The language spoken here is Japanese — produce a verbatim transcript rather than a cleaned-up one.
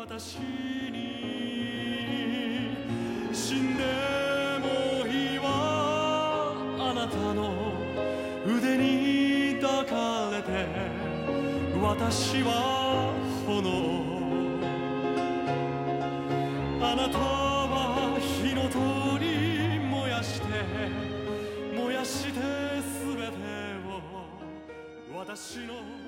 私に死んでもいいわあなたの腕に抱かれて私は炎あなたは火の鳥燃やして燃やしてすべてを私の